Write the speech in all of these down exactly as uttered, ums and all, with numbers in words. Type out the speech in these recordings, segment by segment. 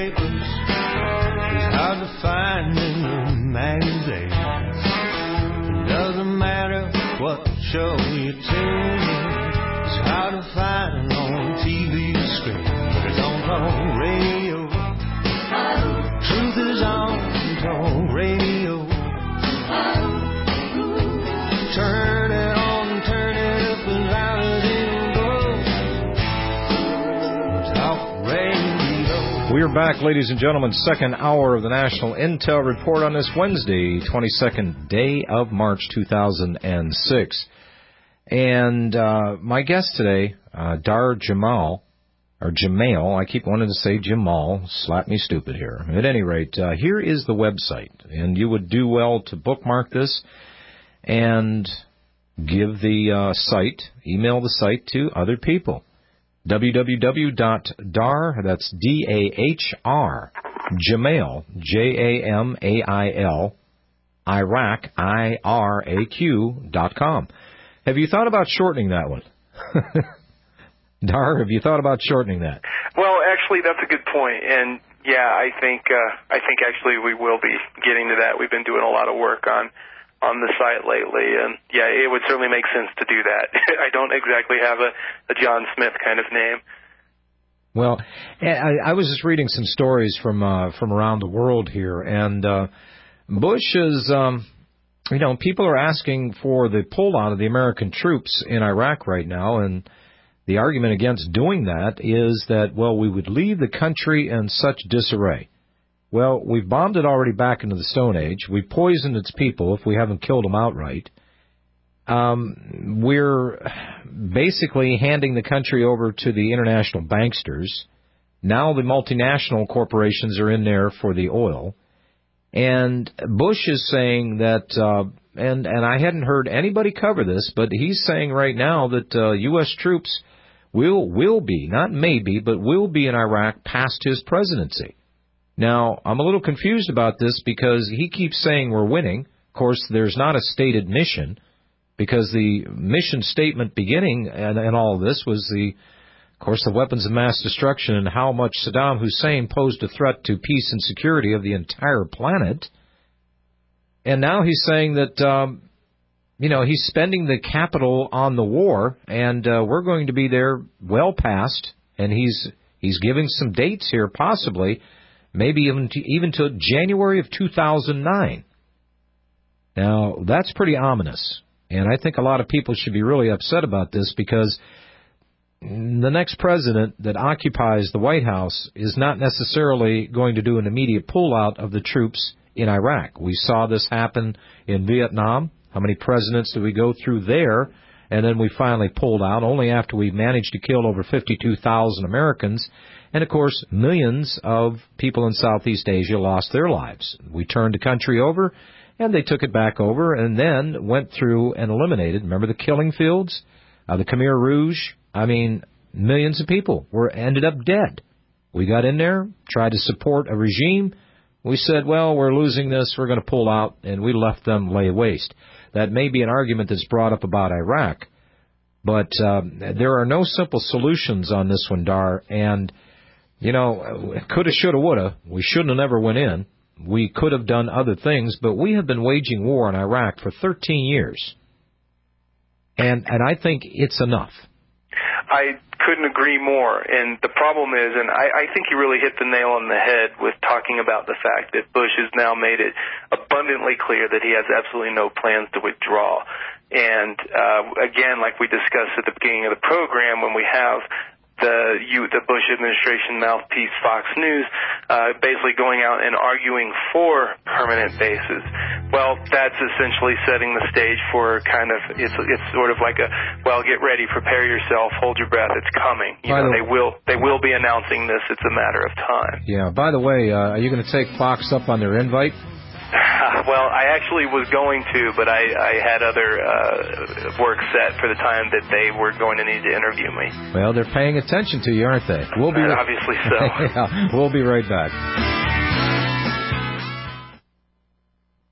papers is hard to find in the magazines. It doesn't matter what show you tune in, it's hard to find on T V screen. But it's on talk radio. Truth is on talk radio. Turn it on, turn it up as loud as it goes. Talk radio. We are back, ladies and gentlemen, second hour of the National Intel Report on this Wednesday, twenty-second day of March, two thousand six. And uh, my guest today, uh, Dar Jamal, or Jamal, I keep wanting to say Jamal, slap me stupid here. At any rate, uh, here is the website, and you would do well to bookmark this and give the uh, site, email the site to other people. w w w dot dar, that's D A H R, Jamal, J A M A I L, Iraq, I R A Q, dot com. Have you thought about shortening that one? Dar, have you thought about shortening that? Well, actually, that's a good point, and yeah, I think uh, I think actually we will be getting to that. We've been doing a lot of work on on the site lately, and yeah, it would certainly make sense to do that. I don't exactly have a, a John Smith kind of name. Well, I, I was just reading some stories from uh, from around the world here, and uh, Bush is, um, you know, people are asking for the pullout of the American troops in Iraq right now, and the argument against doing that is that, well, we would leave the country in such disarray. Well, we've bombed it already back into the Stone Age. We poisoned its people if we haven't killed them outright. Um, we're basically handing the country over to the international banksters. Now the multinational corporations are in there for the oil. And Bush is saying that, uh, and, and I hadn't heard anybody cover this, but he's saying right now that uh, U S troops will will be, not maybe, but will be in Iraq past his presidency. Now, I'm a little confused about this because he keeps saying we're winning. Of course, there's not a stated mission because the mission statement beginning and, and all of this was the, of course, the weapons of mass destruction and how much Saddam Hussein posed a threat to peace and security of the entire planet. And now he's saying that, um, you know, he's spending the capital on the war, and uh, we're going to be there well past, and he's he's giving some dates here, possibly, maybe even to, even to January of two thousand nine. Now, that's pretty ominous, and I think a lot of people should be really upset about this because the next president that occupies the White House is not necessarily going to do an immediate pullout of the troops in Iraq. We saw this happen in Vietnam. How many presidents did we go through there? And then we finally pulled out, only after we managed to kill over fifty-two thousand Americans. And, of course, millions of people in Southeast Asia lost their lives. We turned the country over, and they took it back over, and then went through and eliminated, remember the killing fields, uh, the Khmer Rouge? I mean, millions of people were ended up dead. We got in there, tried to support a regime. We said, well, we're losing this, we're going to pull out, and we left them lay waste. That may be an argument that's brought up about Iraq, but um, there are no simple solutions on this one, Dar. And, you know, coulda, shoulda, woulda. We shouldn't have never went in. We could have done other things, but we have been waging war in Iraq for thirteen years. And, and I think it's enough. I couldn't agree more. And the problem is, and I, I think you really hit the nail on the head with talking about the fact that Bush has now made it abundantly clear that he has absolutely no plans to withdraw. And uh, again, like we discussed at the beginning of the program, when we have the you, the Bush administration mouthpiece Fox News uh, basically going out and arguing for permanent bases, well, that's essentially setting the stage for kind of, it's it's sort of like a, well, get ready, prepare yourself, hold your breath, it's coming. You know, they will they will be announcing this. It's a matter of time. Yeah. By the way, uh, are you going to take Fox up on their invite? Well, I actually was going to, but I, I had other uh, work set for the time that they were going to need to interview me. Well, they're paying attention to you, aren't they? We'll be right, obviously so. Yeah, we'll be right back.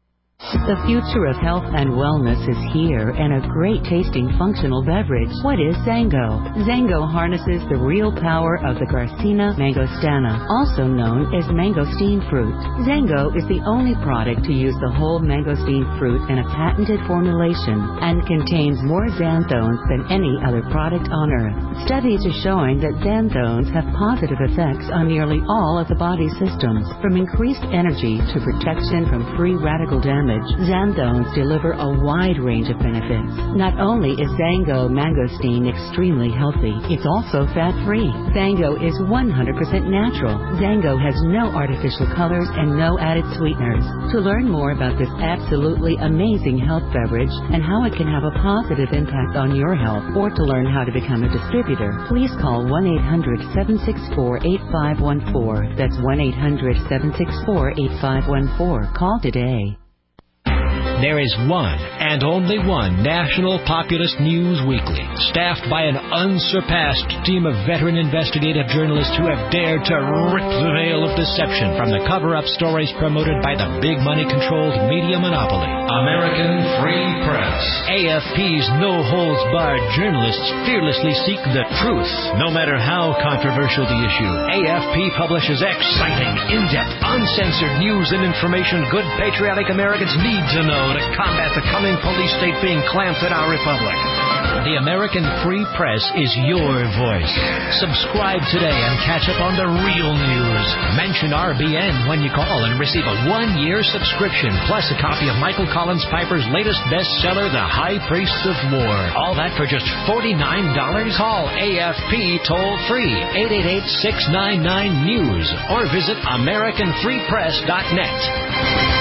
The future of health and wellness is here, and a great tasting functional beverage. What is Zango? Zango harnesses the real power of the Garcinia mangostana, also known as mangosteen fruit. Zango is the only product to use the whole mangosteen fruit in a patented formulation and contains more xanthones than any other product on earth. Studies are showing that xanthones have positive effects on nearly all of the body's systems, from increased energy to protection from free radical damage. Xanthones deliver a wide range of benefits. Not only is Zango mangosteen extremely healthy, it's also fat-free. Zango is one hundred percent natural. Zango has no artificial colors and no added sweeteners. To learn more about this absolutely amazing health beverage and how it can have a positive impact on your health, or to learn how to become a distributor, please call one eight hundred, seven six four, eight five one four. That's one eight hundred, seven six four, eight five one four. Call today. There is one and only one national populist news weekly, staffed by an unsurpassed team of veteran investigative journalists who have dared to rip the veil of deception from the cover-up stories promoted by the big money-controlled media monopoly. American Free Press. A F P's no-holds-barred journalists fearlessly seek the truth, no matter how controversial the issue. A F P publishes exciting, in-depth, uncensored news and information good patriotic Americans need to know to combat the coming police state being clamped in our republic. The American Free Press is your voice. Subscribe today and catch up on the real news. Mention R B N when you call and receive a one-year subscription, plus a copy of Michael Collins Piper's latest bestseller, The High Priests of War. All that for just forty-nine dollars. Call A F P toll-free, eight eight eight, six nine nine, news, or visit American Free Press dot net.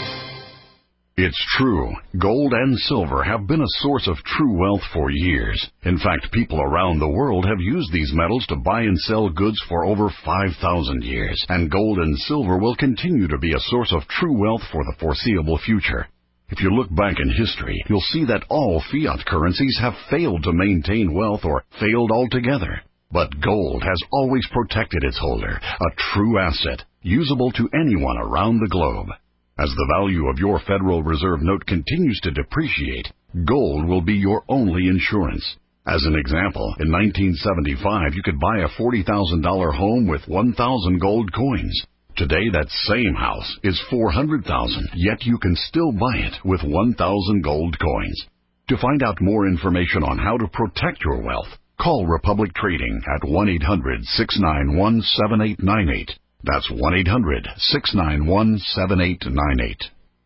It's true. Gold and silver have been a source of true wealth for years. In fact, people around the world have used these metals to buy and sell goods for over five thousand years. And gold and silver will continue to be a source of true wealth for the foreseeable future. If you look back in history, you'll see that all fiat currencies have failed to maintain wealth or failed altogether. But gold has always protected its holder, a true asset, usable to anyone around the globe. As the value of your Federal Reserve note continues to depreciate, gold will be your only insurance. As an example, in nineteen seventy-five, you could buy a forty thousand dollars home with one thousand gold coins. Today, that same house is four hundred thousand dollars, yet you can still buy it with one thousand gold coins. To find out more information on how to protect your wealth, call Republic Trading at one eight hundred, six nine one, seven eight nine eight. That's one eight hundred, six nine one, seven eight nine eight.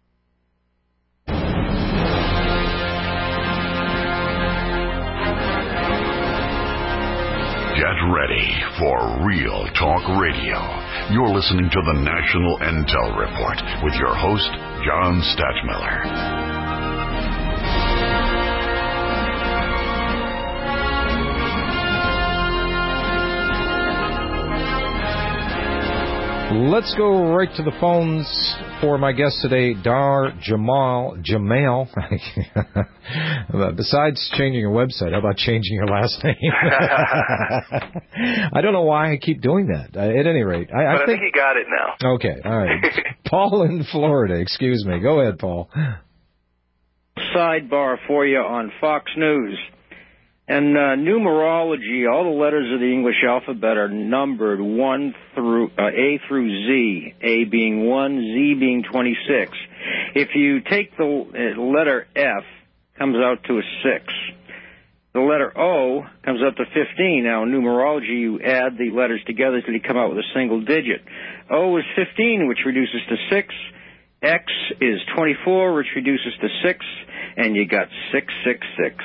Get ready for Real Talk Radio. You're listening to the National Intel Report with your host, John Stachmiller. Let's go right to the phones for my guest today, Dar Jamal Jamal. Besides changing your website, how about changing your last name? I don't know why I keep doing that. Uh, at any rate, I, I, but I think, think you got it now. Okay, all right. Paul in Florida. Excuse me. Go ahead, Paul. Sidebar for you on Fox News. And uh, numerology, all the letters of the English alphabet are numbered one through uh, A through Z. A being one, Z being twenty-six. If you take the uh, letter F, comes out to a six. The letter O comes up to fifteen. Now, in numerology, you add the letters together till you come out with a single digit. O is fifteen, which reduces to six. X is twenty-four, which reduces to six, and you got six six six.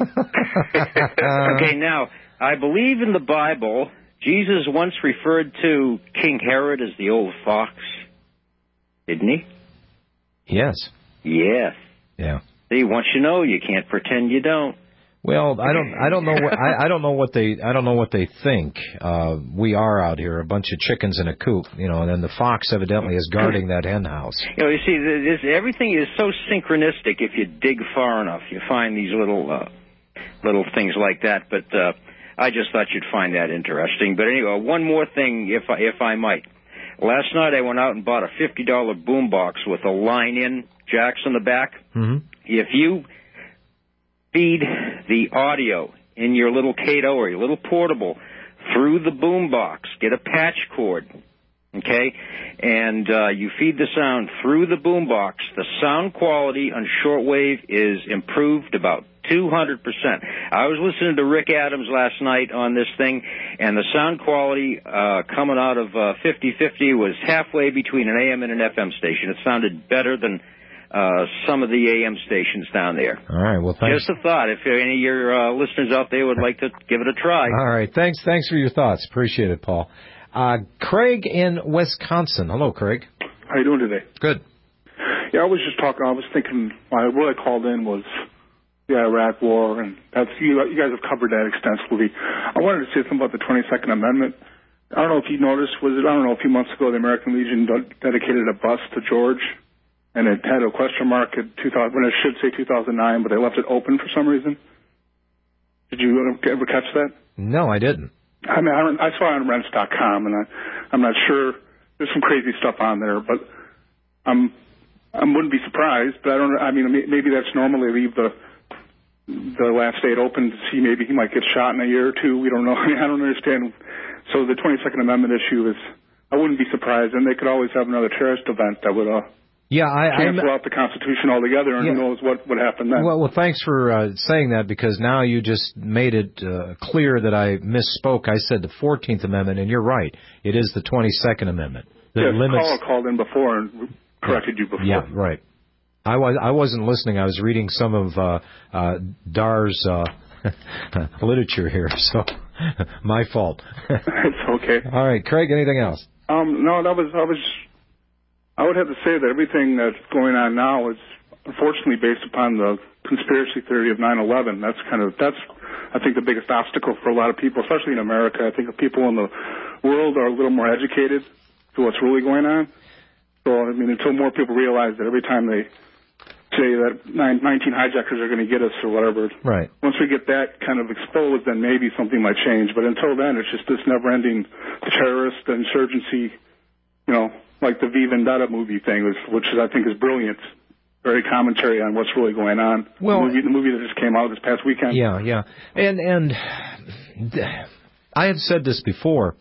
Okay, now, I believe in the Bible, Jesus once referred to King Herod as the old fox. Didn't he? Yes. Yes. Yeah. See, once you know, you can't pretend you don't. Well, I don't, I don't know, what, I, I don't know what they, I don't know what they think. Uh, we are out here, a bunch of chickens in a coop, you know, and then the fox evidently is guarding that hen house. You know, you see, this, everything is so synchronistic. If you dig far enough, you find these little, uh, little things like that. But uh, I just thought you'd find that interesting. But anyway, one more thing, if I, if I might. Last night I went out and bought a fifty dollar boombox with a line-in jacks on the back. Mm-hmm. If you feed the audio in your little Kato or your little portable through the boombox, get a patch cord, okay, and uh, you feed the sound through the boombox, the sound quality on shortwave is improved about two hundred percent. I was listening to Rick Adams last night on this thing, and the sound quality uh, coming out of uh, fifty fifty was halfway between an A M and an F M station. It sounded better than uh, some of the A M stations down there. All right, well, thanks. Just a thought. If any of your uh, listeners out there would like to give it a try. All right, thanks Thanks for your thoughts. Appreciate it, Paul. Uh, Craig in Wisconsin. Hello, Craig. How you doing today? Good. Yeah, I was just talking. I was thinking. Why what I called in was the Iraq War, and that's you. You guys have covered that extensively. I wanted to say something about the twenty-second Amendment. I don't know if you noticed. Was it? I don't know. A few months ago, the American Legion de- dedicated a bust to George, and it had a question mark at two thousand. When it should say two thousand nine, but they left it open for some reason. Did you ever catch that? No, I didn't. I mean, I, don't, I saw it on rents dot com, and I, I'm not sure. There's some crazy stuff on there, but I'm, I wouldn't be surprised. But I don't. I mean, maybe that's normal. They leave the the last state open to see maybe he might get shot in a year or two. We don't know. I mean, I don't understand. So the twenty-second Amendment issue is. I wouldn't be surprised, and they could always have another terrorist event that would. Uh, Yeah, I cancel I'm, out the Constitution altogether, and yeah. who knows what would happen then. Well, well, thanks for uh, saying that, because now you just made it uh, clear that I misspoke. I said the fourteenth Amendment, and you're right. It is the twenty-second Amendment. That yes, limits... caller called in before and corrected you before. Yeah, right. I was I wasn't listening. I was reading some of uh, uh, Dar's uh, literature here, so my fault. It's okay. All right, Craig. Anything else? Um, no, that was I was. I would have to say that everything that's going on now is unfortunately based upon the conspiracy theory of nine eleven. That's kind of, that's, I think, the biggest obstacle for a lot of people, especially in America. I think the people in the world are a little more educated to what's really going on. So, I mean, until more people realize that every time they say that nine, nineteen hijackers are going to get us or whatever, right. Once we get that kind of exposed, then maybe something might change. But until then, it's just this never-ending terrorist insurgency, you know, like the V Vendetta movie thing, which is, I think is brilliant. Very commentary on what's really going on. Well, the movie, the movie that just came out this past weekend. Yeah, yeah. And and I have said this before.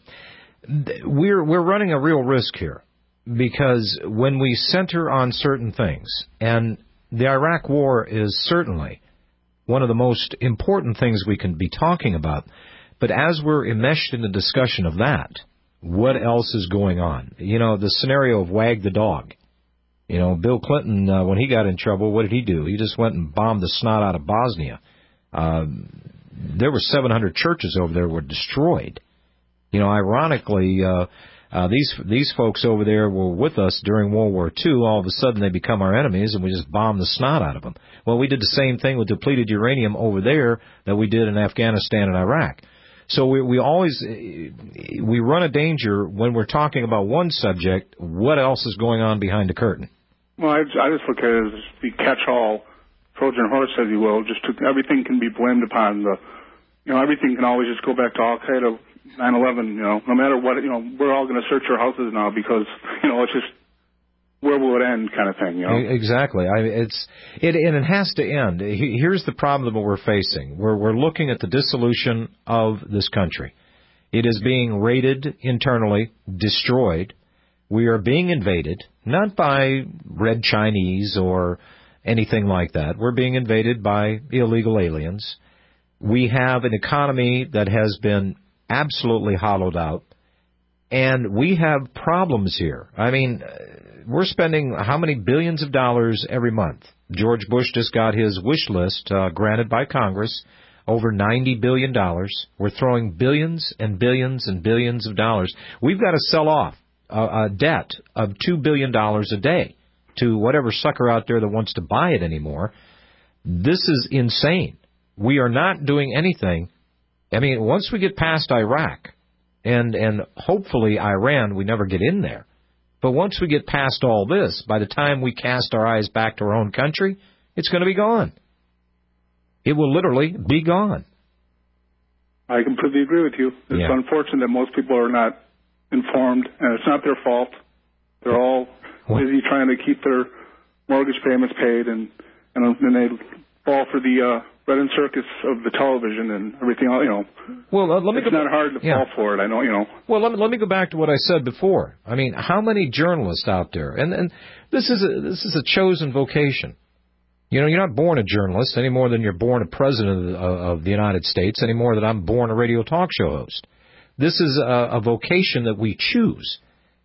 We're we're running a real risk here, because when we center on certain things, and the Iraq War is certainly one of the most important things we can be talking about, but as we're enmeshed in the discussion of that, what else is going on? You know, the scenario of wag the dog. You know, Bill Clinton, uh, when he got in trouble, what did he do? He just went and bombed the snot out of Bosnia. Uh, there were seven hundred churches over there were destroyed. You know, ironically, uh, uh, these these folks over there were with us during World War Two. All of a sudden, they become our enemies, and we just bomb the snot out of them. Well, we did the same thing with depleted uranium over there that we did in Afghanistan and Iraq. So we, we always, we run a danger when we're talking about one subject, what else is going on behind the curtain? Well, I, I just look at it as the catch-all Trojan horse, as you will. Just to, everything can be blamed upon the, you know, everything can always just go back to Al-Qaeda, nine eleven, you know, no matter what, you know, we're all going to search our houses now because, you know, it's just, where will it end kind of thing, you know? Exactly. I mean, it's it and it has to end. Here's the problem that we're facing. We're we're looking at the dissolution of this country. It is being raided internally, destroyed. We are being invaded, not by red Chinese or anything like that. We're being invaded by illegal aliens. We have an economy that has been absolutely hollowed out, and we have problems here. I mean, we're spending how many billions of dollars every month? George Bush just got his wish list uh, granted by Congress, over ninety billion dollars. We're throwing billions and billions and billions of dollars. We've got to sell off a, a debt of two billion dollars a day to whatever sucker out there that wants to buy it anymore. This is insane. We are not doing anything. I mean, once we get past Iraq, and and hopefully Iran, we never get in there. But once we get past all this, by the time we cast our eyes back to our own country, it's going to be gone. It will literally be gone. I completely agree with you. It's yeah. unfortunate that most people are not informed, and it's not their fault. They're all busy trying to keep their mortgage payments paid, and and then they fall for the uh, Red and Circus of the television and everything else. You know, well, uh, let me it's go not back. hard to yeah. fall for it. I know, you know. Well, let me let me go back to what I said before. I mean, how many journalists out there? And and this is a, this is a chosen vocation. You know, you're not born a journalist any more than you're born a president of the, of the United States, any more than I'm born a radio talk show host. This is a, a vocation that we choose.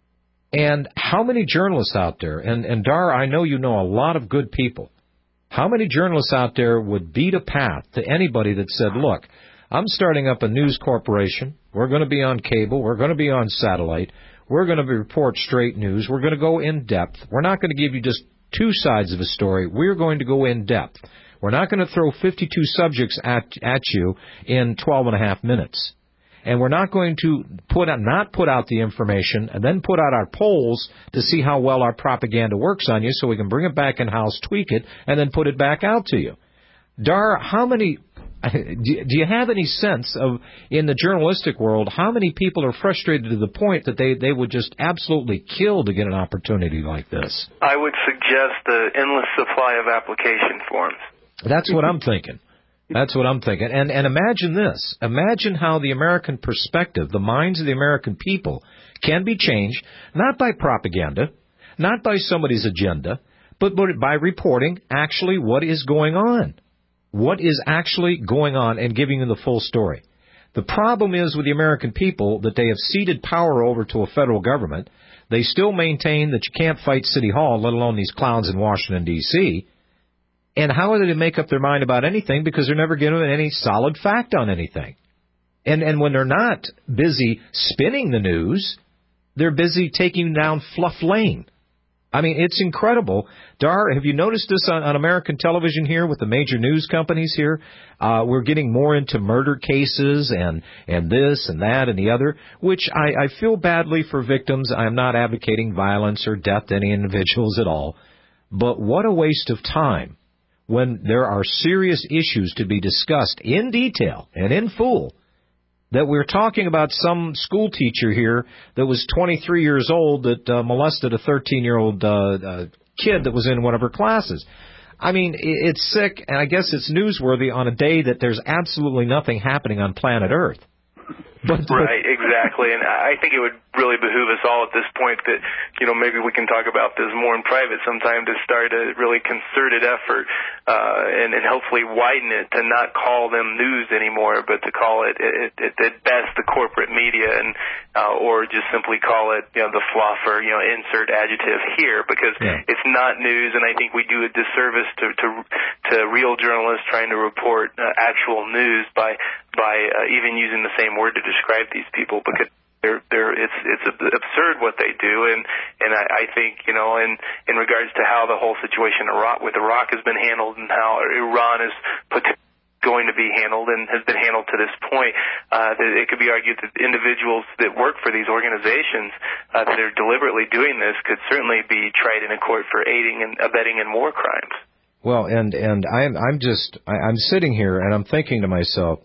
And how many journalists out there, and, and Dar, I know you know a lot of good people, how many journalists out there would beat a path to anybody that said, look, I'm starting up a news corporation, we're going to be on cable, we're going to be on satellite, we're going to report straight news, we're going to go in depth, we're not going to give you just two sides of a story, we're going to go in depth. We're not going to throw fifty-two subjects at, at you in twelve and a half minutes. And we're not going to put out, not put out the information and then put out our polls to see how well our propaganda works on you so we can bring it back in-house, tweak it, and then put it back out to you. Dar, how many, do you have any sense of, in the journalistic world, how many people are frustrated to the point that they, they would just absolutely kill to get an opportunity like this? I would suggest the endless supply of application forms. That's what I'm thinking. That's what I'm thinking. And and imagine this. Imagine how the American perspective, the minds of the American people, can be changed, not by propaganda, not by somebody's agenda, but by reporting actually what is going on. What is actually going on and giving you the full story. The problem is with the American people that they have ceded power over to a federal government. They still maintain that you can't fight City Hall, let alone these clowns in Washington, D C, and how are they to make up their mind about anything because they're never given any solid fact on anything? And and when they're not busy spinning the news, they're busy taking down fluff lane. I mean, it's incredible. Dar, have you noticed this on, on American television here with the major news companies here? Uh, we're getting more into murder cases and, and this and that and the other, which I, I feel badly for victims. I'm not advocating violence or death to any individuals at all. But what a waste of time. When there are serious issues to be discussed in detail and in full, that we're talking about some school teacher here that was twenty-three years old that uh, molested a thirteen-year-old uh, uh, kid that was in one of her classes. I mean, it's sick, and I guess it's newsworthy on a day that there's absolutely nothing happening on planet Earth. But, right, exactly. And I think it would really behoove us all at this point that, you know, maybe we can talk about this more in private sometime to start a really concerted effort uh, and, and hopefully widen it to not call them news anymore, but to call it, it, it at best the corporate media, and uh, or just simply call it, you know, the fluff or, you know, insert adjective here, because yeah. It's not news, and I think we do a disservice to to, to real journalists trying to report uh, actual news by by uh, even using the same word to describe these people, because they're they're it's it's absurd what they do, and and I, I think, you know, in in regards to how the whole situation Iraq, with Iraq has been handled and how Iran is potentially going to be handled and has been handled to this point, uh, that it could be argued that individuals that work for these organizations uh, that are deliberately doing this could certainly be tried in a court for aiding and abetting in war crimes. Well, and and I'm I'm just I, I'm sitting here and I'm thinking to myself,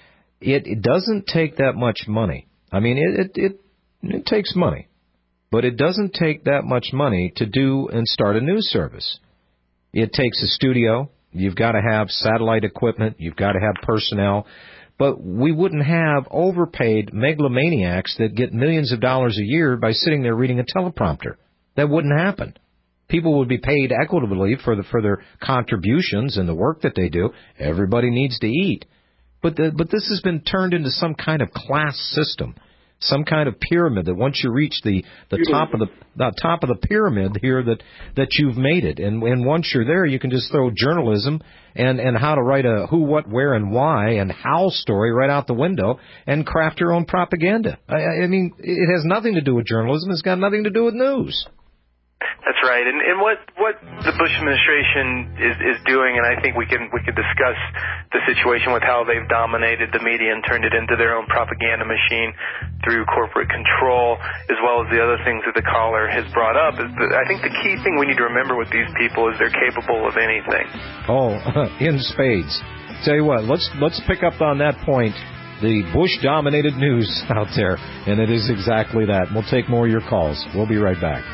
it, it doesn't take that much money. I mean, it, it it it takes money, but it doesn't take that much money to do and start a news service. It takes a studio. You've got to have satellite equipment. You've got to have personnel. But we wouldn't have overpaid megalomaniacs that get millions of dollars a year by sitting there reading a teleprompter. That wouldn't happen. People would be paid equitably for the for their contributions and the work that they do. Everybody needs to eat. But the, but this has been turned into some kind of class system, some kind of pyramid that once you reach the, the top of the, the top of the pyramid here that, that you've made it. And, and once you're there, you can just throw journalism and, and how to write a who, what, where, and why and how story right out the window and craft your own propaganda. I, I mean, it has nothing to do with journalism. It's got nothing to do with news. That's right, and, and what what the Bush administration is, is doing, and I think we can we could discuss the situation with how they've dominated the media and turned it into their own propaganda machine through corporate control, as well as the other things that the caller has brought up. Is that I think the key thing we need to remember with these people is they're capable of anything. Oh, in spades. Tell you what, let's let's pick up on that point the Bush-dominated news out there, and it is exactly that. We'll take more of your calls. We'll be right back.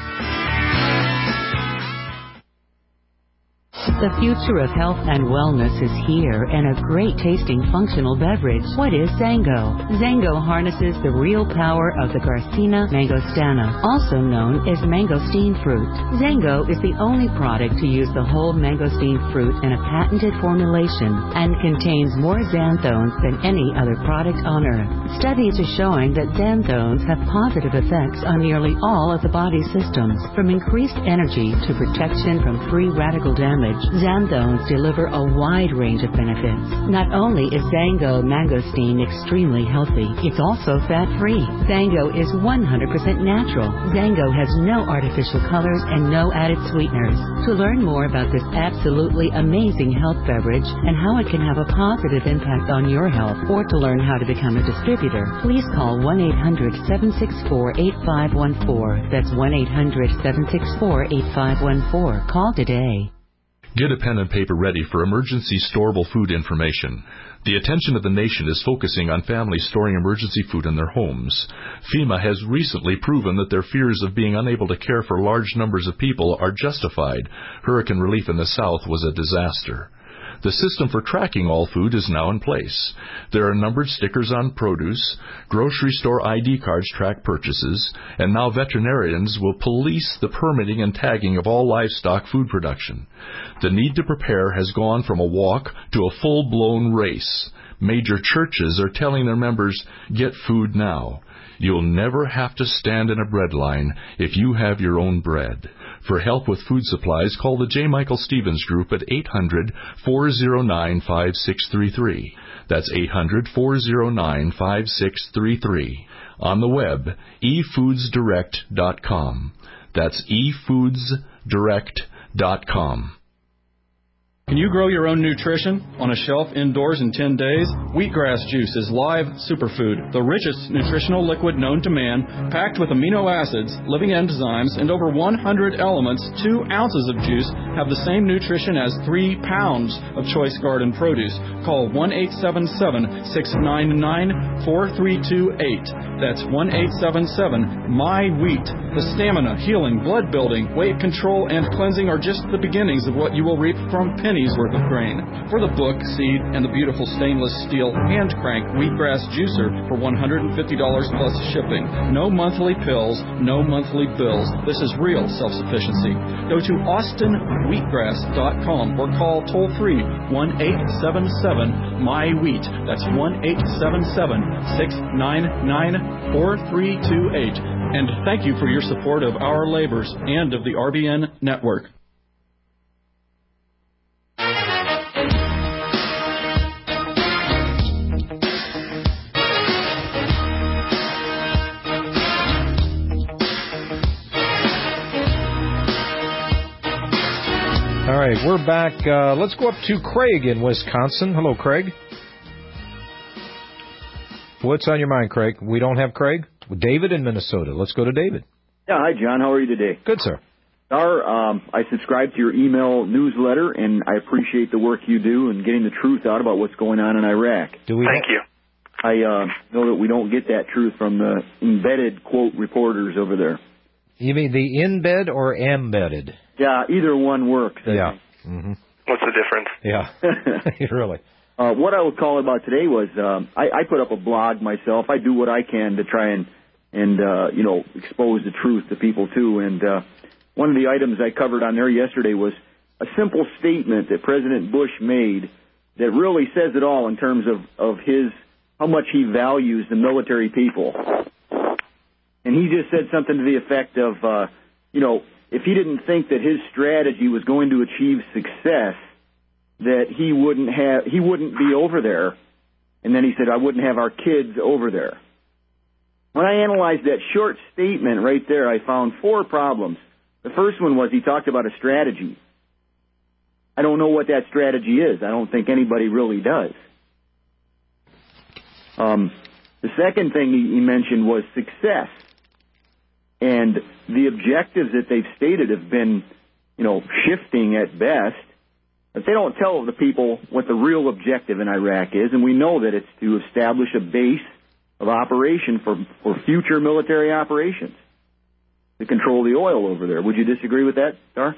The future of health and wellness is here in a great tasting functional beverage. What is Zango? Zango harnesses the real power of the Garcinia mangostana, also known as mangosteen fruit. Zango is the only product to use the whole mangosteen fruit in a patented formulation and contains more xanthones than any other product on earth. Studies are showing that xanthones have positive effects on nearly all of the body's systems, from increased energy to protection from free radical damage. Xanthones deliver a wide range of benefits. Not only is Zango mangosteen extremely healthy, it's also fat-free. Zango is one hundred percent natural. Zango has no artificial colors and no added sweeteners. To learn more about this absolutely amazing health beverage and how it can have a positive impact on your health, or to learn how to become a distributor, please call one eight hundred seven six four eight five one four. That's one eight hundred seven six four eight five one four. Call today. Get a pen and paper ready for emergency storable food information. The attention of the nation is focusing on families storing emergency food in their homes. FEMA has recently proven that their fears of being unable to care for large numbers of people are justified. Hurricane relief in the South was a disaster. The system for tracking all food is now in place. There are numbered stickers on produce, grocery store I D cards track purchases, and now veterinarians will police the permitting and tagging of all livestock food production. The need to prepare has gone from a walk to a full-blown race. Major churches are telling their members, get food now. You'll never have to stand in a bread line if you have your own bread. For help with food supplies, call the J. Michael Stevens Group at eight hundred four oh nine five six three three. That's eight hundred four oh nine five six three three. On the web, e foods direct dot com. That's e foods direct dot com. Can you grow your own nutrition on a shelf indoors in ten days? Wheatgrass juice is live superfood, the richest nutritional liquid known to man, packed with amino acids, living enzymes, and over one hundred elements. Two ounces of juice have the same nutrition as three pounds of choice garden produce. Call one eight seven seven, six nine nine, four three two eight. That's one eight seven seven, M Y wheat. The stamina, healing, blood building, weight control, and cleansing are just the beginnings of what you will reap from pennies worth of grain. For the book, seed, and the beautiful stainless steel hand crank wheatgrass juicer for one hundred fifty dollars plus shipping. No monthly pills, no monthly bills. This is real self-sufficiency. Go to austin wheatgrass dot com or call toll free one eight seven seven, M Y wheat. That's one eight seven seven, six nine nine, four three two eight. And thank you for your support of our labors and of the R B N network. All right, we're back. Uh, let's go up to Craig in Wisconsin. Hello, Craig. What's on your mind, Craig? We don't have Craig? David in Minnesota. Let's go to David. Yeah, hi, John. How are you today? Good, sir. Star, um, I subscribe to your email newsletter, and I appreciate the work you do in getting the truth out about what's going on in Iraq. Do we Thank ha- you. I uh, know that we don't get that truth from the embedded, quote, reporters over there. You mean the in-bed or embedded? Yeah, either one works. I yeah. think. Mm-hmm. What's the difference? Yeah, really. Uh, what I would call about today was um, I, I put up a blog myself. I do what I can to try and, and uh, you know, expose the truth to people, too. And uh, one of the items I covered on there yesterday was a simple statement that President Bush made that really says it all in terms of, of his how much he values the military people. And he just said something to the effect of, uh, you know, if he didn't think that his strategy was going to achieve success, that he wouldn't have, he wouldn't be over there. And then he said, I wouldn't have our kids over there. When I analyzed that short statement right there, I found four problems. The first one was he talked about a strategy. I don't know what that strategy is. I don't think anybody really does. Um, the second thing he, he mentioned was success. And the objectives that they've stated have been, you know, shifting at best. But they don't tell the people what the real objective in Iraq is, and we know that it's to establish a base of operation for, for future military operations to control the oil over there. Would you disagree with that, Dar?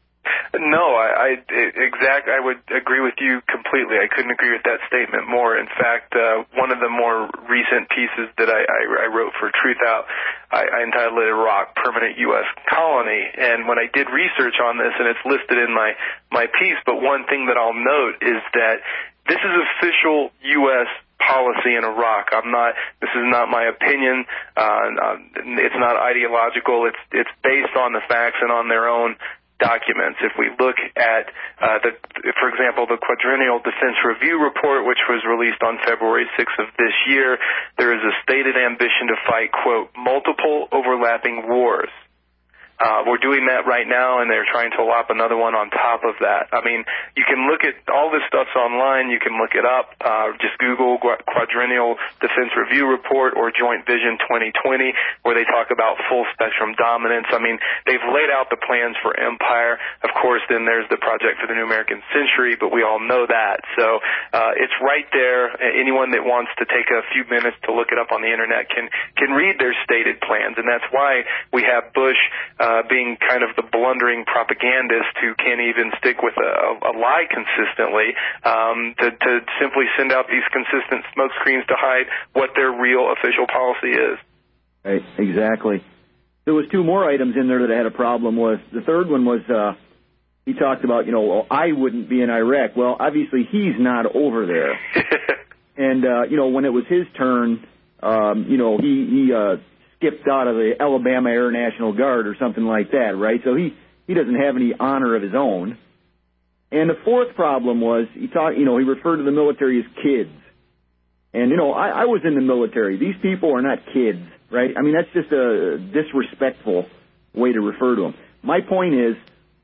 No, I, I exact. I would agree with you completely. I couldn't agree with that statement more. In fact, uh, one of the more recent pieces that I, I, I wrote for Truth Out, I, I entitled it "Iraq Permanent U S Colony." And when I did research on this, and it's listed in my my piece, but one thing that I'll note is that this is official U S policy in Iraq. I'm not. This is not my opinion. Uh, it's not ideological. It's it's based on the facts and on their own documents. If we look at, uh, the, for example, the Quadrennial Defense Review Report, which was released on February sixth of this year, there is a stated ambition to fight, quote, multiple overlapping wars. Uh, we're doing that right now, and they're trying to lop another one on top of that. I mean, you can look at all this stuff's online. You can look it up. Uh, just Google Quadrennial Defense Review Report or Joint Vision twenty twenty, where they talk about full spectrum dominance. I mean, they've laid out the plans for empire. Of course, then there's the Project for the New American Century, but we all know that. So uh, it's right there. Anyone that wants to take a few minutes to look it up on the internet can can read their stated plans, and that's why we have Bush Uh, being kind of the blundering propagandist who can't even stick with a, a lie consistently, um, to, to simply send out these consistent smokescreens to hide what their real official policy is. Right, exactly. There was two more items in there that I had a problem with. The third one was uh, he talked about, you know, well, I wouldn't be in Iraq. Well, obviously he's not over there. And, uh, you know, when it was his turn, um, you know, he... he uh, skipped out of the Alabama Air National Guard or something like that, right? So he, he doesn't have any honor of his own. And the fourth problem was he talked, you know, he referred to the military as kids. And, you know, I, I was in the military. These people are not kids, right? I mean, that's just a disrespectful way to refer to them. My point is,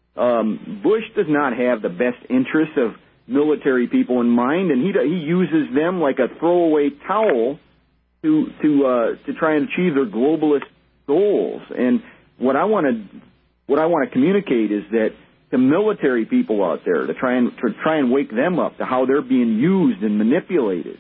um, Bush does not have the best interests of military people in mind, and he he uses them like a throwaway towel to to uh, to try and achieve their globalist goals. And what I want to what I want to communicate is that the military people out there, to try and to try and wake them up to how they're being used and manipulated.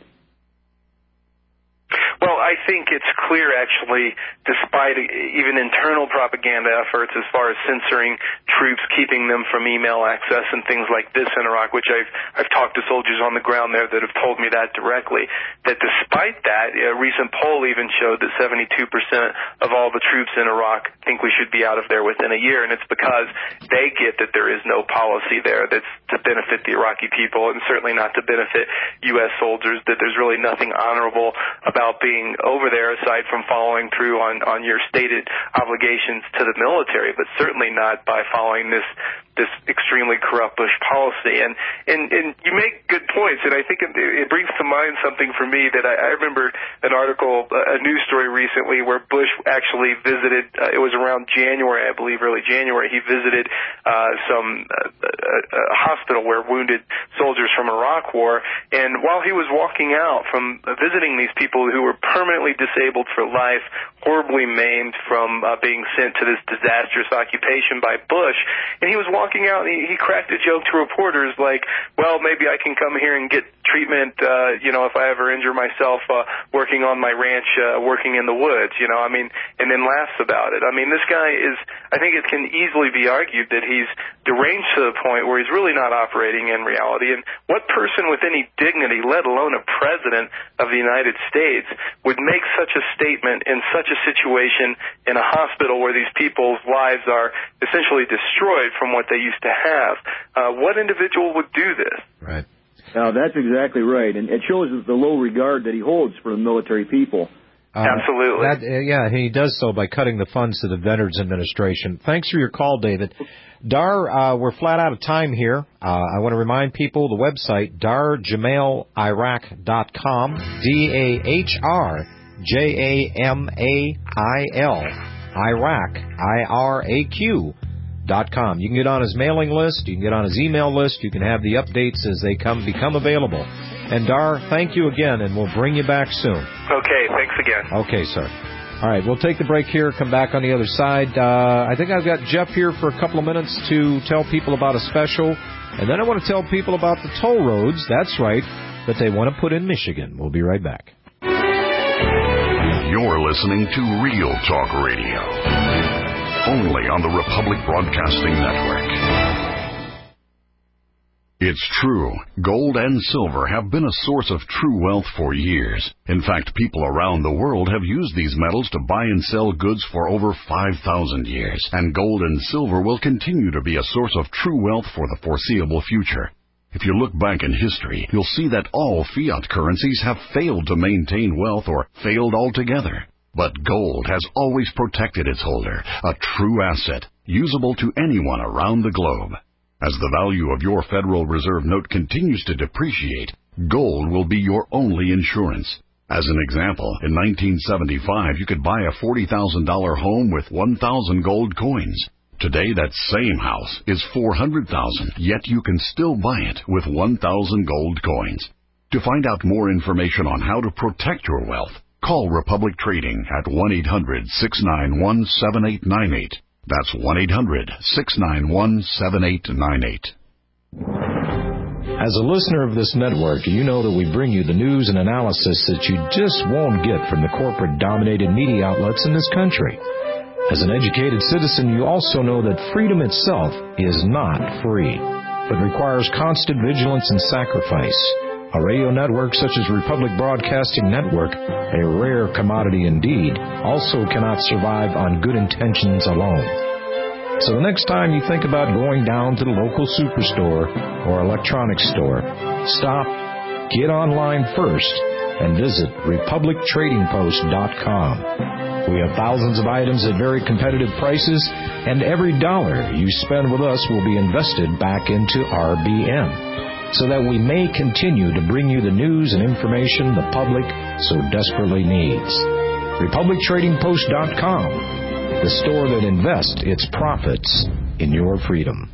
Well, I think it's clear, actually, despite even internal propaganda efforts as far as censoring troops, keeping them from email access and things like this in Iraq, which I've I've talked to soldiers on the ground there that have told me that directly, that despite that, a recent poll even showed that seventy-two percent of all the troops in Iraq think we should be out of there within a year, and it's because they get that there is no policy there that's to benefit the Iraqi people and certainly not to benefit U S soldiers, that there's really nothing honorable about being over there aside from following through on, on your stated obligations to the military, but certainly not by following this this extremely corrupt Bush policy. And, and, and you make good points, and I think it, it brings to mind something for me that I, I remember an article, a news story recently where Bush actually visited, uh, it was around January, I believe, early January, he visited uh, some uh, a, a hospital where wounded soldiers from Iraq were, and while he was walking out from uh, visiting these people who were permanently disabled for life, horribly maimed from uh, being sent to this disastrous occupation by Bush, and he was walking out and he, he cracked a joke to reporters like, well, maybe I can come here and get treatment, uh, you know, if I ever injure myself uh, working on my ranch, uh, working in the woods, you know, I mean, and then laughs about it. I mean, this guy is, I think it can easily be argued that he's deranged to the point where he's really not operating in reality. And what person with any dignity, let alone a president of the United States, would make such a statement in such a situation in a hospital where these people's lives are essentially destroyed from what they used to have? Uh, what individual would do this? Right. Now, that's exactly right, and it shows the low regard that he holds for the military people. Uh, Absolutely. That, uh, yeah, he does so by cutting the funds to the Veterans Administration. Thanks for your call, David. Dar, uh, we're flat out of time here. Uh, I want to remind people the website, dar jamail iraq dot com, D A H R J A M A I L, Iraq, I R A Q. Dot com. You can get on his mailing list. You can get on his email list. You can have the updates as they come become available. And Dar, thank you again, and we'll bring you back soon. Okay, thanks again. Okay, sir. All right, we'll take the break here, come back on the other side. Uh, I think I've got Jeff here for a couple of minutes to tell people about a special, and then I want to tell people about the toll roads, that's right, that they want to put in Michigan. We'll be right back. You're listening to Real Talk Radio, only on the Republic Broadcasting Network. It's true. Gold and silver have been a source of true wealth for years. In fact, people around the world have used these metals to buy and sell goods for over five thousand years. And gold and silver will continue to be a source of true wealth for the foreseeable future. If you look back in history, you'll see that all fiat currencies have failed to maintain wealth or failed altogether. But gold has always protected its holder, a true asset, usable to anyone around the globe. As the value of your Federal Reserve note continues to depreciate, gold will be your only insurance. As an example, in nineteen seventy-five, you could buy a forty thousand dollars home with one thousand gold coins. Today, that same house is four hundred thousand dollars, yet you can still buy it with one thousand gold coins. To find out more information on how to protect your wealth, call Republic Trading at one eight hundred, six nine one, seven eight nine eight. That's one eight hundred, six nine one, seven eight nine eight. As a listener of this network, you know that we bring you the news and analysis that you just won't get from the corporate-dominated media outlets in this country. As an educated citizen, you also know that freedom itself is not free, but requires constant vigilance and sacrifice. A radio network such as Republic Broadcasting Network, a rare commodity indeed, also cannot survive on good intentions alone. So the next time you think about going down to the local superstore or electronics store, stop, get online first, and visit republic trading post dot com. We have thousands of items at very competitive prices, and every dollar you spend with us will be invested back into R B N. So that we may continue to bring you the news and information the public so desperately needs. republic trading post dot com, the store that invests its profits in your freedom.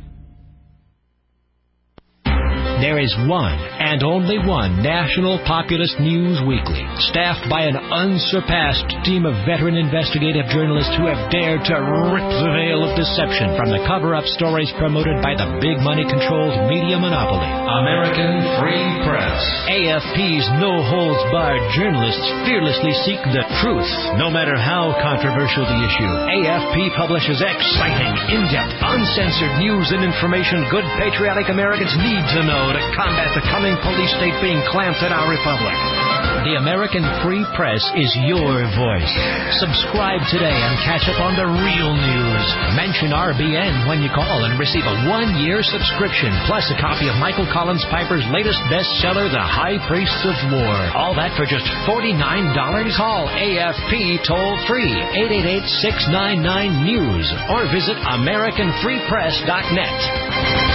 There is one and only one national populist news weekly, staffed by an unsurpassed team of veteran investigative journalists who have dared to rip the veil of deception from the cover-up stories promoted by the big money-controlled media monopoly, American Free Press. A F P's no-holds-barred journalists fearlessly seek the truth, no matter how controversial the issue. A F P publishes exciting, in-depth, uncensored news and information good patriotic Americans need to know to combat the coming police state being clamped at our republic. The American Free Press is your voice. Subscribe today and catch up on the real news. Mention R B N when you call and receive a one-year subscription, plus a copy of Michael Collins Piper's latest bestseller, The High Priests of War. All that for just forty-nine dollars. Call A F P toll-free, eight eight eight, six nine nine, news, or visit american free press dot net.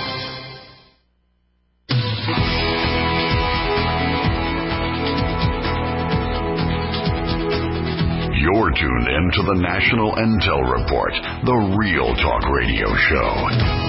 You're tuned in to the National Intel Report, the Real Talk Radio Show.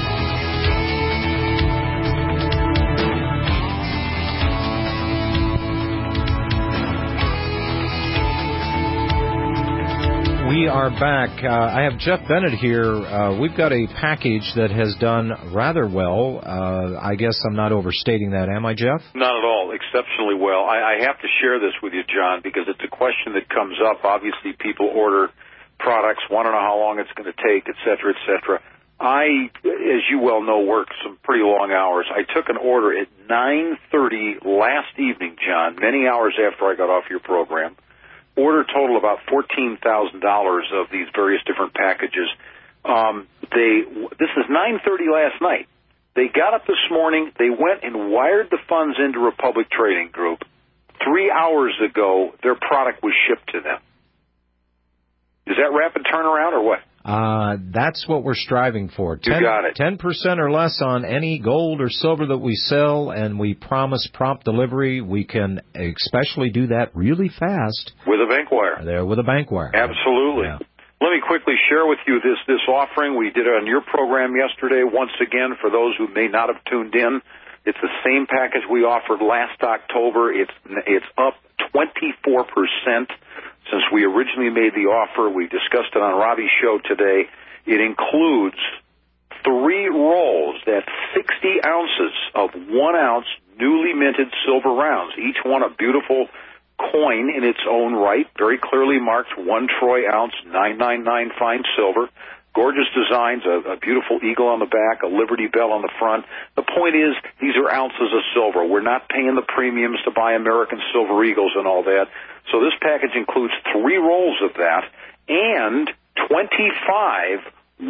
We are back. Uh, I have Jeff Bennett here. Uh, we've got a package that has done rather well. Uh, I guess I'm not overstating that, am I, Jeff? Not at all. Exceptionally well. I, I have to share this with you, John, because it's a question that comes up. Obviously, people order products, want to know how long it's going to take, et cetera, et cetera. I, as you well know, work some pretty long hours. I took an order at nine thirty last evening, John, many hours after I got off your program. Order total about fourteen thousand dollars of these various different packages. Um, they this is nine thirty last night. They got up this morning. They went and wired the funds into Republic Trading Group. Three hours ago, their product was shipped to them. Is that rapid turnaround or what? Uh, that's what we're striving for. You got it. ten percent or less on any gold or silver that we sell, and we promise prompt delivery. We can especially do that really fast. With a bank wire. There, with a bank wire. Absolutely. Yeah. Let me quickly share with you this, this offering. We did it on your program yesterday. Once again, for those who may not have tuned in, it's the same package we offered last October. It's, it's up twenty-four percent. since we originally made the offer, we discussed it on Robbie's show today, it includes three rolls, that's sixty ounces of one ounce newly minted silver rounds, each one a beautiful coin in its own right, very clearly marked one troy ounce, nine ninety-nine fine silver. Gorgeous designs, a, a beautiful eagle on the back, a Liberty Bell on the front. The point is, these are ounces of silver. We're not paying the premiums to buy American Silver Eagles and all that. So this package includes three rolls of that and twenty-five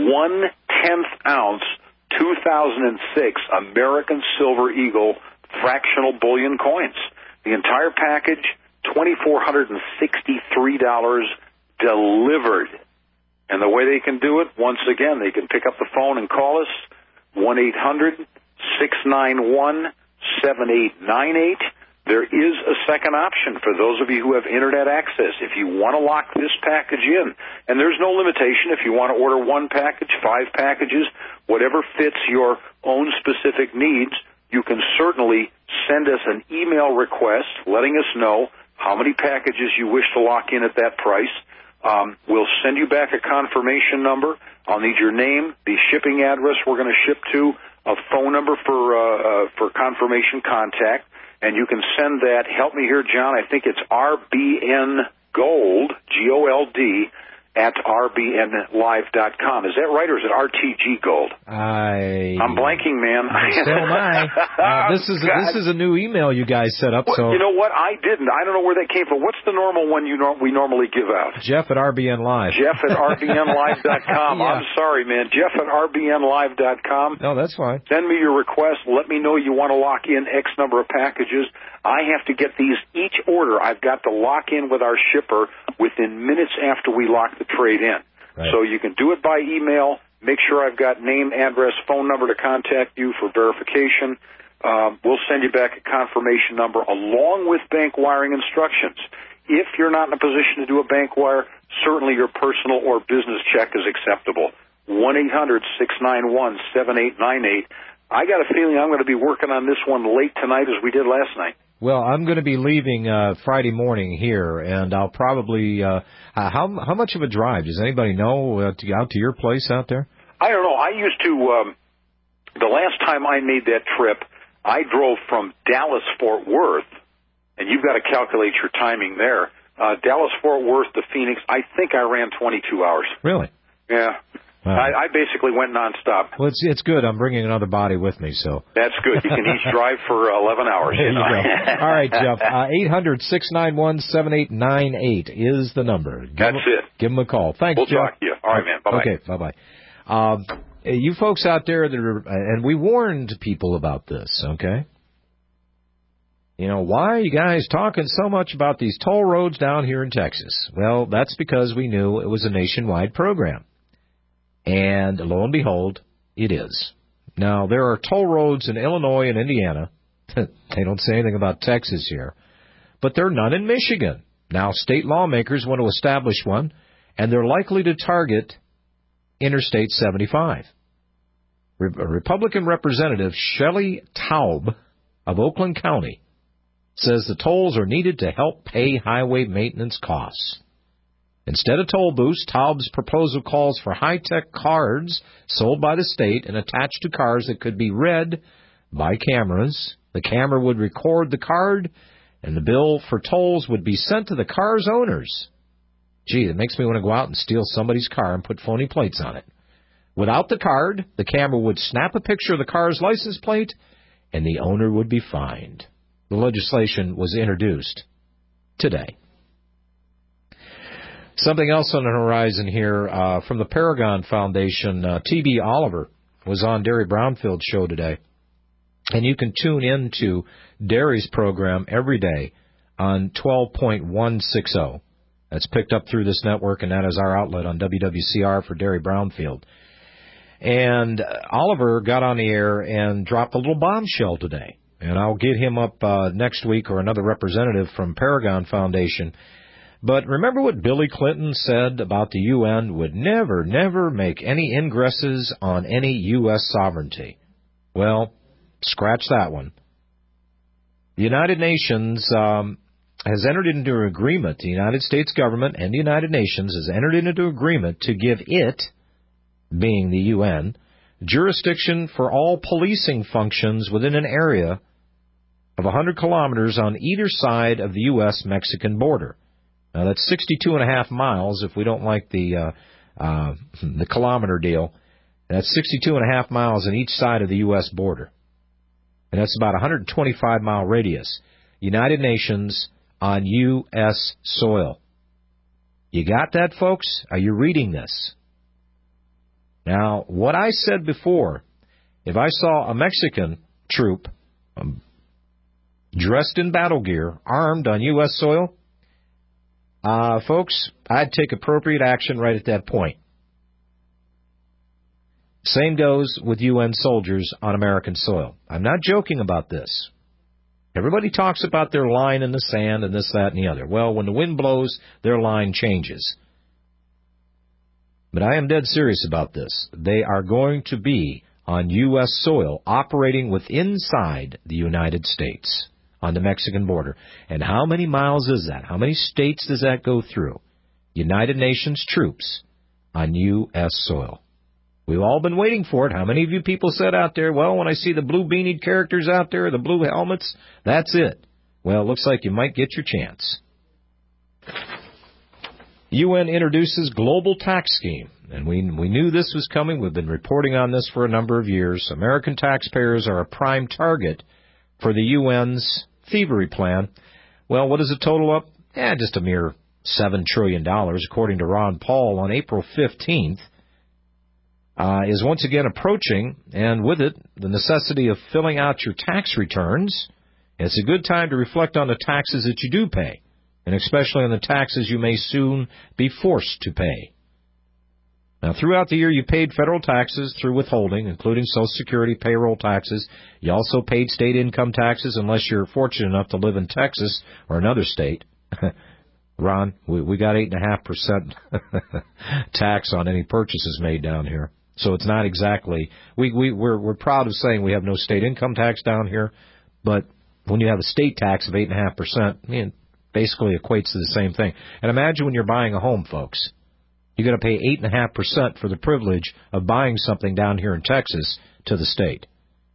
one-tenth ounce two thousand six American Silver Eagle fractional bullion coins. The entire package, two thousand four hundred sixty-three dollars delivered. And the way they can do it, once again, they can pick up the phone and call us, one eight hundred six nine one seven eight nine eight. There is a second option for those of you who have Internet access. If you want to lock this package in, and there's no limitation, if you want to order one package, five packages, whatever fits your own specific needs, you can certainly send us an email request letting us know how many packages you wish to lock in at that price. Um, we'll send you back a confirmation number. I'll need your name, the shipping address we're going to ship to, a phone number for uh, uh, for confirmation contact, and you can send that. Help me here, John. I think it's R B N Gold, G O L D, at R B N live dot com. Is that right, or is it R T G Gold? I... I'm blanking, man. So am I. Uh, this is God. this is a new email you guys set up. Well, so you know what? I didn't. I don't know where that came from. What's the normal one you know, we normally give out? Jeff at R B N Live. Jeff at R B N live dot com. Yeah. I'm sorry, man. Jeff at R B N live dot com. No, that's fine. Send me your request. Let me know you want to lock in X number of packages. I have to get these, each order I've got to lock in with our shipper within minutes after we lock the trade in. Right. So you can do it by email. Make sure I've got name, address, phone number to contact you for verification. Um, we'll send you back a confirmation number along with bank wiring instructions. If you're not in a position to do a bank wire, certainly your personal or business check is acceptable. one eight hundred six nine one seven eight nine eight. I got a feeling I'm going to be working on this one late tonight as we did last night. Well, I'm going to be leaving uh, Friday morning here, and I'll probably uh, how how much of a drive does anybody know uh, to out to your place out there? I don't know. I used to. Um, the last time I made that trip, I drove from Dallas Fort Worth, and you've got to calculate your timing there. Uh, Dallas Fort Worth to Phoenix. I think I ran twenty-two hours. Really? Yeah. Wow. I, I basically went nonstop. Well, it's it's good. I'm bringing another body with me, so that's good. You can each drive for eleven hours. There you know? you go. All right, Jeff. Uh, eight hundred six nine one seven eight nine eight is the number. Give That's him, it. Give him a call. Thanks, we'll Jeff. talk to you. All right, man. Bye bye. Okay. Bye bye. Um, you folks out there that are, and we warned people about this. Okay. You know, why are you guys talking so much about these toll roads down here in Texas? Well, that's because we knew it was a nationwide program. And lo and behold, it is. Now, there are toll roads in Illinois and Indiana. They don't say anything about Texas here. But there are none in Michigan. Now, state lawmakers want to establish one, and they're likely to target Interstate seventy-five. Re- Republican Representative Shelley Taub of Oakland County says the tolls are needed to help pay highway maintenance costs. Instead of toll booths, Taub's proposal calls for high-tech cards sold by the state and attached to cars that could be read by cameras. The camera would record the card, and the bill for tolls would be sent to the car's owners. Gee, that makes me want to go out and steal somebody's car and put phony plates on it. Without the card, the camera would snap a picture of the car's license plate, and the owner would be fined. The legislation was introduced today. Something else on the horizon here uh, from the Paragon Foundation. Uh, T B Oliver was on Derry Brownfield's show today. And you can tune in to Derry's program every day on twelve point one sixty. That's picked up through this network, and that is our outlet on W W C R for Derry Brownfield. And Oliver got on the air and dropped a little bombshell today. And I'll get him up uh, next week, or another representative from Paragon Foundation. But remember what Billy Clinton said about the U N would never, never make any ingresses on any U S sovereignty. Well, scratch that one. The United Nations um, has entered into an agreement, the United States government and the United Nations has entered into an agreement to give it, being the U N, jurisdiction for all policing functions within an area of one hundred kilometers on either side of the U S Mexican border. Now, that's sixty-two and a half miles if we don't like the uh, uh, the kilometer deal. That's sixty-two and a half miles on each side of the U S border. And that's about a one hundred twenty-five mile radius. United Nations on U S soil. You got that, folks? Are you reading this? Now, what I said before, if I saw a Mexican troop um, dressed in battle gear, armed on U S soil, uh, folks, I'd take appropriate action right at that point. Same goes with U N soldiers on American soil. I'm not joking about this. Everybody talks about their line in the sand and this, that, and the other. Well, when the wind blows, their line changes. But I am dead serious about this. They are going to be on U S soil, operating within inside the United States on the Mexican border. And how many miles is that? How many states does that go through? United Nations troops on U S soil. We've all been waiting for it. How many of you people said out there, well, when I see the blue beanied characters out there, the blue helmets, that's it. Well, it looks like you might get your chance. U N introduces global tax scheme. And we we knew this was coming. We've been reporting on this for a number of years. American taxpayers are a prime target for the U N's thievery plan. Well, what does it total up? Eh, just a mere seven trillion dollars, according to Ron Paul on April fifteenth. Uh, is once again approaching, and with it, the necessity of filling out your tax returns. It's a good time to reflect on the taxes that you do pay, and especially on the taxes you may soon be forced to pay. Now, throughout the year, you paid federal taxes through withholding, including Social Security, payroll taxes. You also paid state income taxes, unless you're fortunate enough to live in Texas or another state. Ron, we, we got eight point five percent tax on any purchases made down here. So it's not exactly, we, we, we're, we're proud of saying we have no state income tax down here, but when you have a state tax of eight point five percent, I mean, basically equates to the same thing. And imagine when you're buying a home, folks. You're going to pay eight point five percent for the privilege of buying something down here in Texas to the state.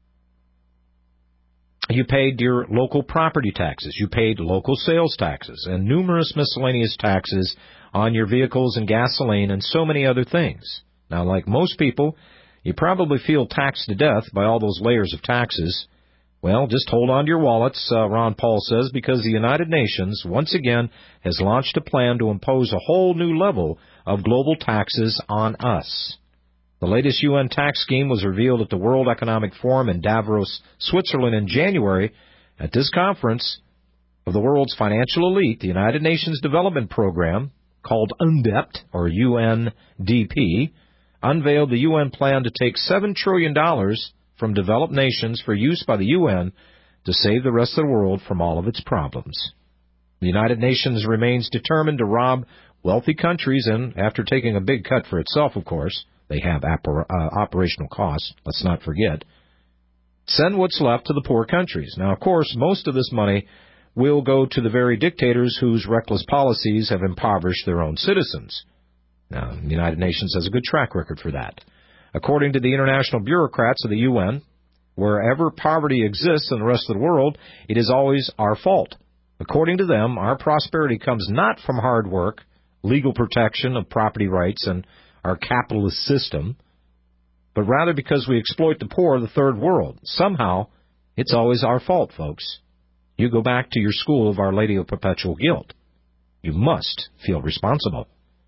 You paid your local property taxes. You paid local sales taxes and numerous miscellaneous taxes on your vehicles and gasoline and so many other things. Now, like most people, you probably feel taxed to death by all those layers of taxes. Well, just hold on to your wallets, uh, Ron Paul says, because the United Nations, once again, has launched a plan to impose a whole new level of global taxes on us. The latest U N tax scheme was revealed at the World Economic Forum in Davos, Switzerland in January. At this conference of the world's financial elite, the United Nations Development Program, called U N D E P, or U N D P, unveiled the U N plan to take seven trillion dollars from developed nations for use by the U N to save the rest of the world from all of its problems. The United Nations remains determined to rob wealthy countries, and after taking a big cut for itself, of course, they have oper- uh, operational costs, let's not forget, send what's left to the poor countries. Now, of course, most of this money will go to the very dictators whose reckless policies have impoverished their own citizens. Now, the United Nations has a good track record for that. According to the international bureaucrats of the U N, wherever poverty exists in the rest of the world, it is always our fault. According to them, our prosperity comes not from hard work, legal protection of property rights, and our capitalist system, but rather because we exploit the poor of the third world. Somehow, it's always our fault, folks. You go back to your school of Our Lady of Perpetual Guilt. You must feel responsible.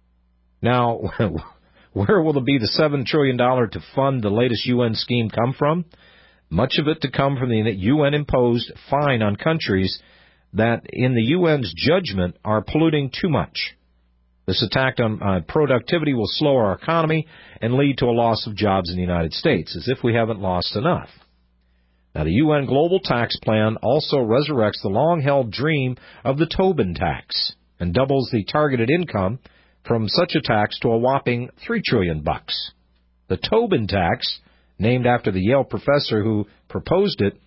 Now, where will be the seven trillion dollars to fund the latest U N scheme come from? Much of it to come from the U N-imposed fine on countries that, in the U N's judgment, are polluting too much. This attack on uh, productivity will slow our economy and lead to a loss of jobs in the United States, as if we haven't lost enough. Now, the U N Global Tax Plan also resurrects the long-held dream of the Tobin tax and doubles the targeted income from such a tax to a whopping three trillion dollars bucks. The Tobin tax, named after the Yale professor who proposed it,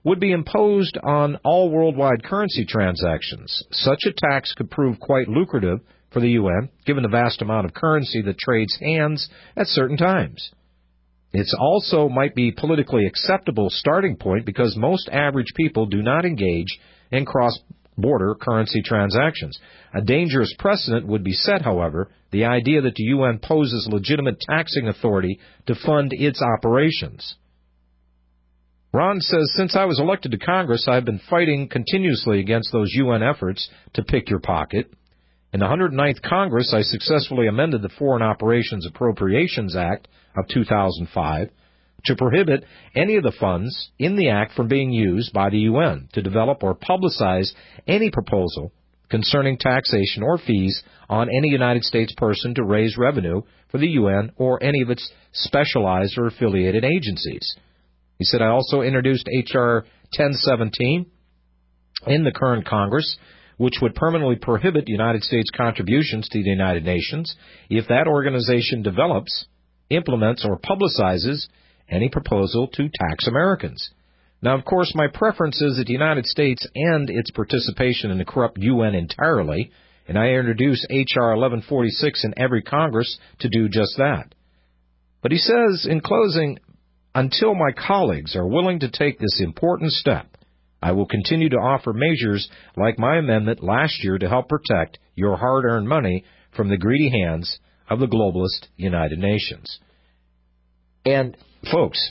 would be imposed on all worldwide currency transactions. Such a tax could prove quite lucrative for the U N, given the vast amount of currency that trades hands at certain times. It also might be politically acceptable starting point because most average people do not engage in cross-border currency transactions. A dangerous precedent would be set, however, the idea that the U N poses legitimate taxing authority to fund its operations. Ron says, since I was elected to Congress, I've been fighting continuously against those U N efforts to pick your pocket. In the one hundred ninth Congress, I successfully amended the Foreign Operations Appropriations Act of two thousand five to prohibit any of the funds in the act from being used by the U N to develop or publicize any proposal concerning taxation or fees on any United States person to raise revenue for the U N or any of its specialized or affiliated agencies. He said, I also introduced H R ten seventeen in the current Congress, which would permanently prohibit United States contributions to the United Nations if that organization develops, implements, or publicizes any proposal to tax Americans. Now, of course, my preference is that the United States end its participation in the corrupt U N entirely, and I introduce H R eleven forty-six in every Congress to do just that. But he says, in closing, until my colleagues are willing to take this important step, I will continue to offer measures like my amendment last year to help protect your hard-earned money from the greedy hands of the globalist United Nations. And, folks,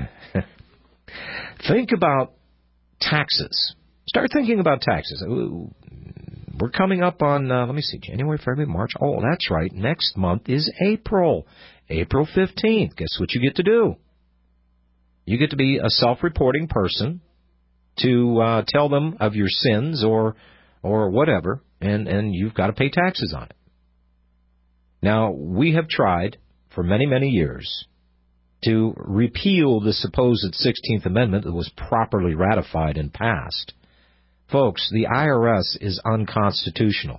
think about taxes. Start thinking about taxes. We're coming up on, uh, let me see, January, February, March. Oh, that's right. Next month is April. April fifteenth. Guess what you get to do? You get to be a self-reporting person to uh, tell them of your sins or or whatever, and, and you've got to pay taxes on it. Now, we have tried for many, many years to repeal the supposed sixteenth Amendment that was properly ratified and passed. Folks, the I R S is unconstitutional.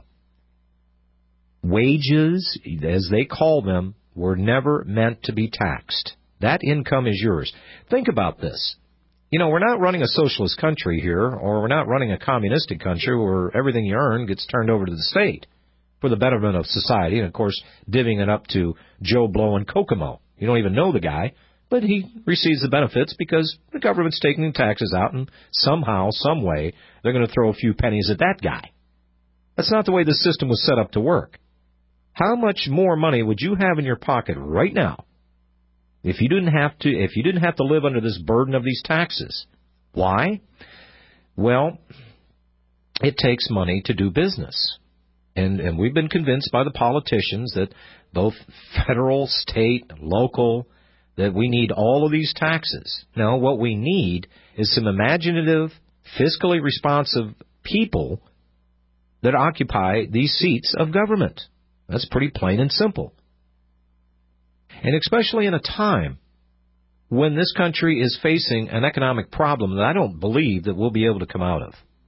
Wages, as they call them, were never meant to be taxed. That income is yours. Think about this. You know, we're not running a socialist country here, or we're not running a communistic country where everything you earn gets turned over to the state for the betterment of society, and, of course, divvying it up to Joe Blow in Kokomo. You don't even know the guy, but he receives the benefits because the government's taking the taxes out, and somehow, some way, they're going to throw a few pennies at that guy. That's not the way the system was set up to work. How much more money would you have in your pocket right now if you didn't have to if you didn't have to live under this burden of these taxes? Why? Well, it takes money to do business. And and we've been convinced by the politicians that both federal, state, local, that we need all of these taxes. No, what we need is some imaginative, fiscally responsive people that occupy these seats of government. That's pretty plain and simple. And especially in a time when this country is facing an economic problem that I don't believe that we'll be able to come out of.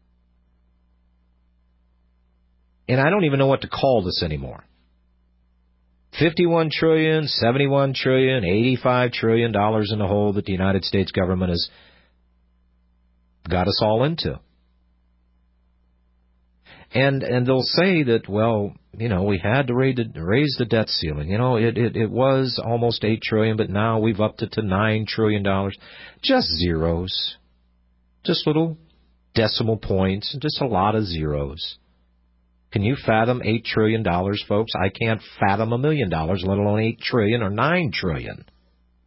And I don't even know what to call this anymore. fifty-one trillion dollars, seventy-one trillion dollars, eighty-five trillion dollars in the hole that the United States government has got us all into. And and they'll say that, well, you know, we had to raise the, raise the debt ceiling. You know, it, it, it was almost eight trillion dollars, but now we've upped it to nine trillion dollars. Just zeros. Just little decimal points and just a lot of zeros. Can you fathom eight trillion dollars, folks? I can't fathom a million dollars, let alone eight trillion dollars or nine trillion dollars.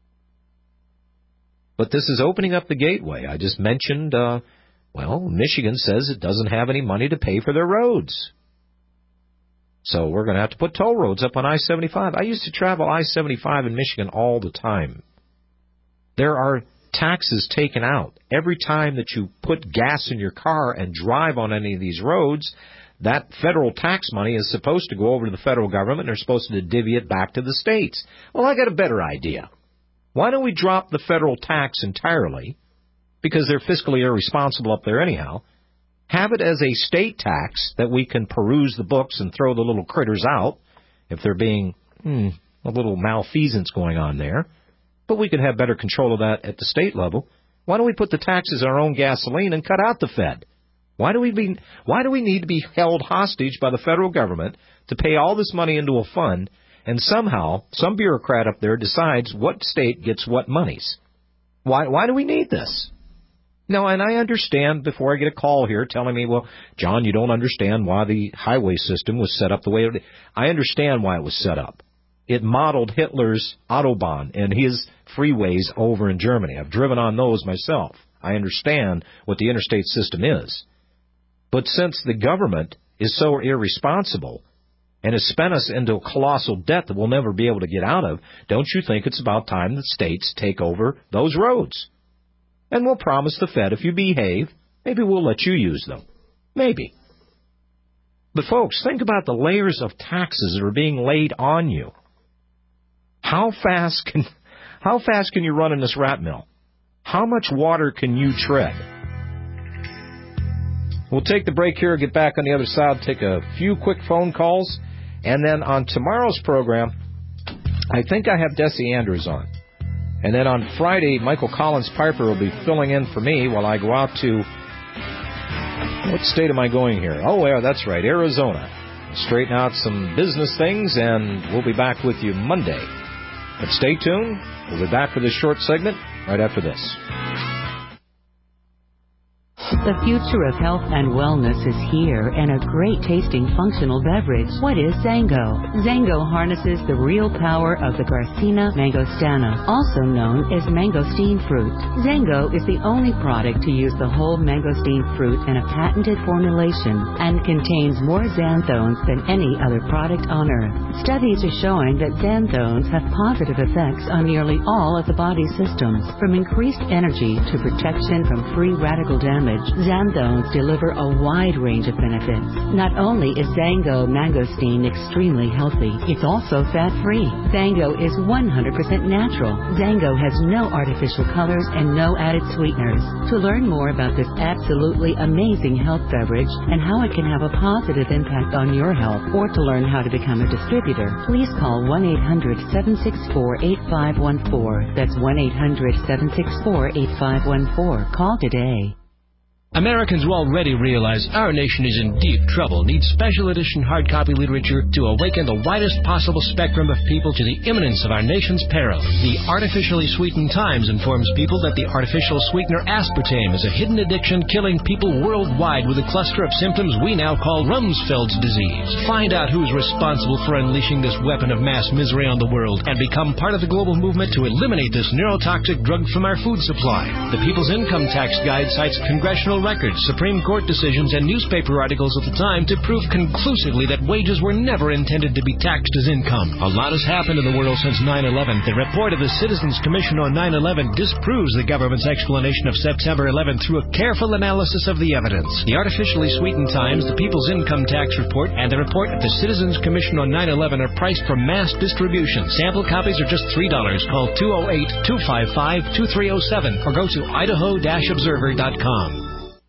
But this is opening up the gateway. I just mentioned, uh, well, Michigan says it doesn't have any money to pay for their roads. So we're going to have to put toll roads up on I seventy-five. I used to travel I seventy-five in Michigan all the time. There are taxes taken out. Every time that you put gas in your car and drive on any of these roads, that federal tax money is supposed to go over to the federal government, and they're supposed to divvy it back to the states. Well, I got a better idea. Why don't we drop the federal tax entirely, because they're fiscally irresponsible up there anyhow, have it as a state tax that we can peruse the books and throw the little critters out if they're being hmm, a little malfeasance going on there. But we could have better control of that at the state level. Why don't we put the taxes on our own gasoline and cut out the Fed? Why do we be, why do we need to be held hostage by the federal government to pay all this money into a fund, and somehow some bureaucrat up there decides what state gets what monies? Why why do we need this? No, and I understand before I get a call here telling me, well, John, you don't understand why the highway system was set up the way it did. I understand why it was set up. It modeled Hitler's Autobahn and his freeways over in Germany. I've driven on those myself. I understand what the interstate system is. But since the government is so irresponsible and has spent us into a colossal debt that we'll never be able to get out of, don't you think it's about time that states take over those roads? And we'll promise the Fed, if you behave, maybe we'll let you use them. Maybe. But folks, think about the layers of taxes that are being laid on you. How fast can, how fast can you run in this rat mill? How much water can you tread? We'll take the break here, get back on the other side, take a few quick phone calls, and then on tomorrow's program, I think I have Desi Andrews on. And then on Friday, Michael Collins Piper will be filling in for me while I go out to, what state am I going here? Oh, yeah, that's right, Arizona. Straighten out some business things, and we'll be back with you Monday. But stay tuned. We'll be back for this short segment right after this. The future of health and wellness is here, and a great tasting functional beverage. What is Zango? Zango harnesses the real power of the Garcinia mangostana, also known as mangosteen fruit. Zango is the only product to use the whole mangosteen fruit in a patented formulation and contains more xanthones than any other product on earth. Studies are showing that xanthones have positive effects on nearly all of the body's systems, from increased energy to protection from free radical damage. Xanthones deliver a wide range of benefits. Not only is Zango mangosteen extremely healthy, it's also fat-free. Zango is one hundred percent natural. Zango has no artificial colors and no added sweeteners. To learn more about this absolutely amazing health beverage and how it can have a positive impact on your health, or to learn how to become a distributor, please call one eight hundred seven six four eight five one four. That's one eight hundred seven six four eight five one four. Call today. Americans will already realize our nation is in deep trouble, needs special edition hard copy literature to awaken the widest possible spectrum of people to the imminence of our nation's peril. The Artificially Sweetened Times informs people that the artificial sweetener aspartame is a hidden addiction killing people worldwide with a cluster of symptoms we now call Rumsfeld's disease. Find out who's responsible for unleashing this weapon of mass misery on the world and become part of the global movement to eliminate this neurotoxic drug from our food supply. The People's Income Tax Guide cites congressional records, Supreme Court decisions, and newspaper articles of the time to prove conclusively that wages were never intended to be taxed as income. A lot has happened in the world since nine eleven. The report of the Citizens Commission on nine eleven disproves the government's explanation of September eleventh through a careful analysis of the evidence. The Artificially Sweetened Times, the People's Income Tax Report, and the report of the Citizens Commission on nine eleven are priced for mass distribution. Sample copies are just three dollars. Call two oh eight, two five five, two three oh seven or go to idaho dash observer dot com.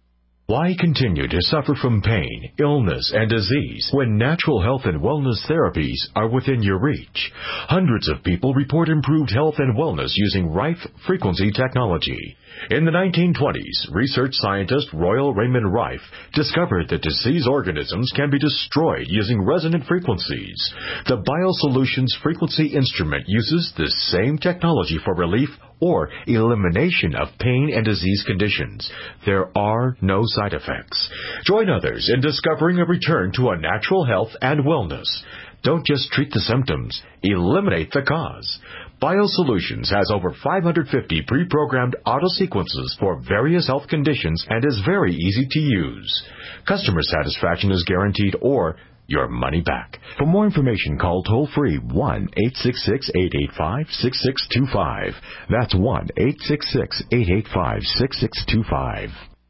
Why continue to suffer from pain, illness, and disease when natural health and wellness therapies are within your reach? Hundreds of people report improved health and wellness using Rife frequency technology. In the nineteen twenties, research scientist Royal Raymond Rife discovered that disease organisms can be destroyed using resonant frequencies. The BioSolutions frequency instrument uses the same technology for relief or elimination of pain and disease conditions. There are no side effects. Join others in discovering a return to a natural health and wellness. Don't just treat the symptoms, eliminate the cause. BioSolutions has over five hundred fifty pre-programmed auto-sequences for various health conditions and is very easy to use. Customer satisfaction is guaranteed or your money back. For more information, call toll-free one eight six six, eight eight five, six six two five. That's one eight six six, eight eight five, six six two five.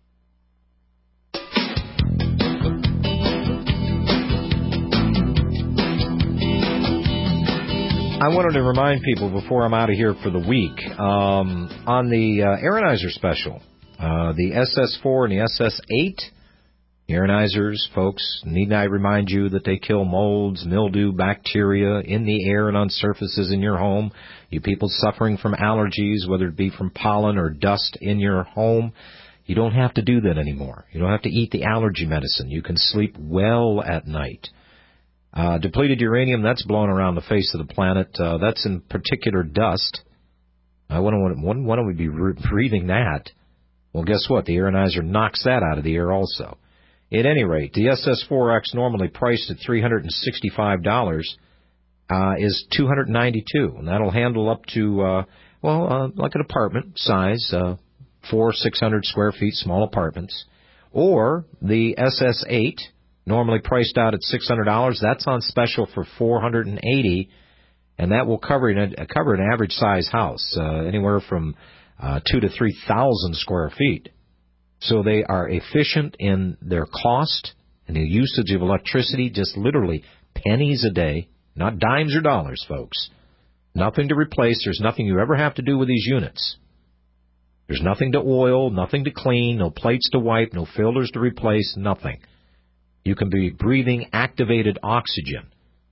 I wanted to remind people before I'm out of here for the week, um, on the uh, Aeronizer special, uh, the S S four and the S S eight, Ionizers, folks, need I remind you that they kill molds, mildew, bacteria in the air and on surfaces in your home. You people suffering from allergies, whether it be from pollen or dust in your home, you don't have to do that anymore. You don't have to eat the allergy medicine. You can sleep well at night. Uh, depleted uranium, that's blowing around the face of the planet. Uh, that's in particular dust. I wonder when, when do we be breathing that? Well, guess what? The ionizer knocks that out of the air also. At any rate, the S S four X, normally priced at three hundred sixty-five dollars, uh, is two hundred ninety-two dollars, and that'll handle up to, uh, well, uh, like an apartment size, uh, four, six hundred square feet, small apartments. Or the S S eight, normally priced out at six hundred dollars, that's on special for four hundred eighty dollars, and that will cover an, cover an average size house, uh, anywhere from uh, two to three thousand square feet. So they are efficient in their cost and the usage of electricity, just literally pennies a day, not dimes or dollars, folks. Nothing to replace. There's nothing you ever have to do with these units. There's nothing to oil, nothing to clean, no plates to wipe, no filters to replace, nothing. You can be breathing activated oxygen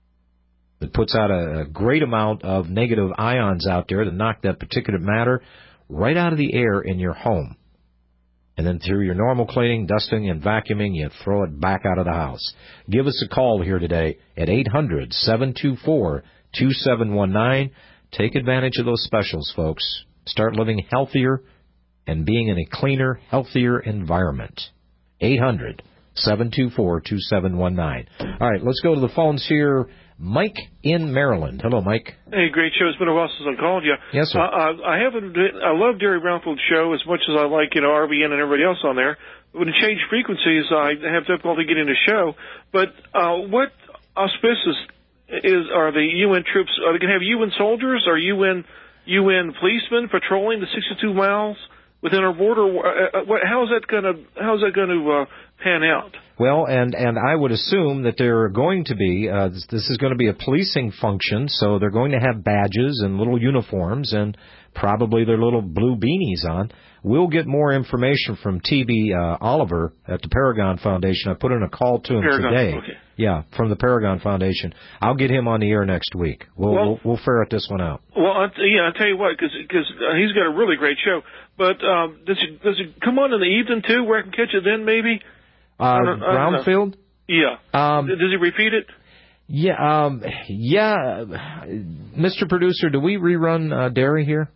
that puts out a, a great amount of negative ions out there to knock that particulate matter right out of the air in your home. And then through your normal cleaning, dusting, and vacuuming, you throw it back out of the house. Give us a call here today at eight hundred, seven two four, two seven one nine. Take advantage of those specials, folks. Start living healthier and being in a cleaner, healthier environment. eight hundred, seven two four, two seven one nine. All right, let's go to the phones here. Mike in Maryland. Hello, Mike. Hey, great show. It's been a while since I called you. Yes, sir. Uh, I haven't. I love Derry Brownfield's show as much as I like, you know, R B N and everybody else on there. When it changed frequencies, I have difficulty getting the show. But uh, what auspices is are the U N troops? Are they going to have U N soldiers? Are U N U N policemen patrolling the sixty-two miles within our border? Uh, what, how is that going to? How is that going to uh, pan out? Well, and, and I would assume that they're going to be, uh, this is going to be a policing function, so they're going to have badges and little uniforms and probably their little blue beanies on. We'll get more information from T B Uh, Oliver at the Paragon Foundation. I put in a call to him Paragon, today. okay. Yeah, from the Paragon Foundation. I'll get him on the air next week. We'll Well- we'll, we'll ferret this one out. Well, I, yeah, I'll tell you what, because uh, he's got a really great show. But um, does it does it come on in the evening too, where I can catch it then, maybe? Uh, I don't- I don't know. Brownfield? Yeah. Um, does he repeat it? Yeah, um, yeah. Mister Producer, do we rerun uh, Derry here?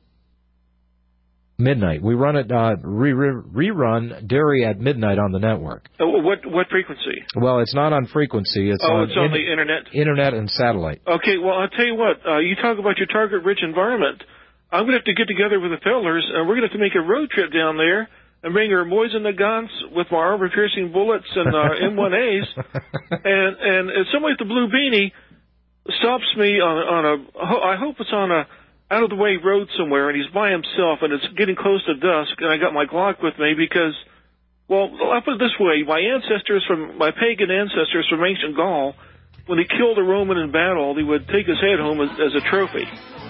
Midnight. We run it, uh, re- re- rerun Derry at midnight on the network. Uh, what what frequency? Well, it's not on frequency. It's oh, on, it's on in- the internet. Internet and satellite. Okay, well, I'll tell you what. Uh, you talk about your target-rich environment. I'm going to have to get together with the fellers, and we're going to have to make a road trip down there and bring our Moisen guns with my armor-piercing bullets and uh, M one A's. and and if somebody with the blue beanie stops me on, on a, I hope it's on a out-of-the-way road somewhere, and he's by himself, and it's getting close to dusk, and I got my Glock with me because, well, I'll put it this way. My ancestors from, my pagan ancestors from ancient Gaul, when they killed a Roman in battle, they would take his head home as, as a trophy.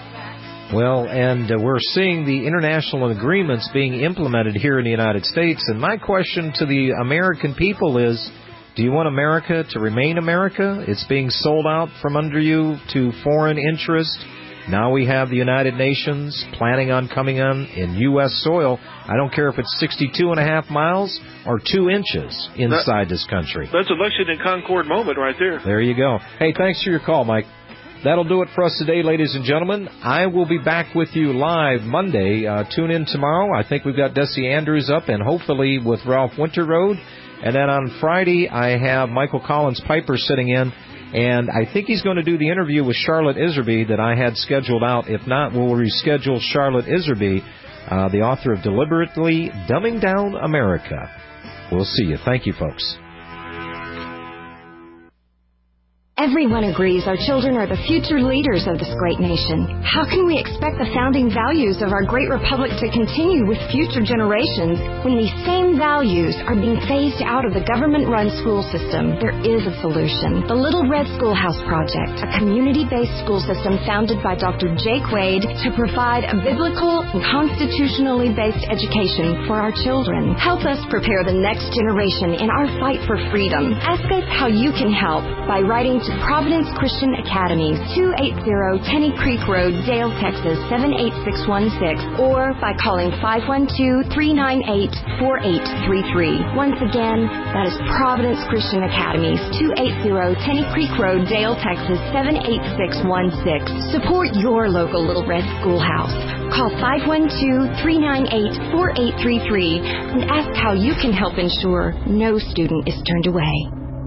Well, and uh, we're seeing the international agreements being implemented here in the United States, and my question to the American people is, do you want America to remain America? It's being sold out from under you to foreign interest. Now we have the United Nations planning on coming on in U S soil. I don't care if it's sixty-two and a half miles or two inches inside that, this country. That's a Lexington Concord moment right there. There you go. Hey, thanks for your call, Mike. That'll do it for us today, ladies and gentlemen. I will be back with you live Monday. Uh, tune in tomorrow. I think we've got Desi Andrews up, and hopefully with Ralph Winterroad. And then on Friday, I have Michael Collins Piper sitting in. And I think he's going to do the interview with Charlotte Iserby that I had scheduled out. If not, we'll reschedule Charlotte Iserby, uh, the author of Deliberately Dumbing Down America. We'll see you. Thank you, folks. Everyone agrees our children are the future leaders of this great nation. How can we expect the founding values of our great republic to continue with future generations when these same values are being phased out of the government-run school system? There is a solution. The Little Red Schoolhouse Project, a community-based school system founded by Doctor Jake Wade to provide a biblical and constitutionally based education for our children. Help us prepare the next generation in our fight for freedom. Ask us how you can help by writing to Providence Christian Academy, two eighty Tenny Creek Road, Dale, Texas, seven eight six one six, or by calling five one two, three nine eight, four eight three three. Once again, that is Providence Christian Academy, two eighty Tenny Creek Road, Dale, Texas, seven eight six one six. Support your local Little Red Schoolhouse. Call five one two, three nine eight, four eight three three and ask how you can help ensure no student is turned away.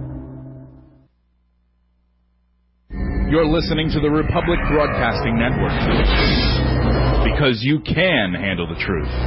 You're listening to the Republic Broadcasting Network, because you can handle the truth.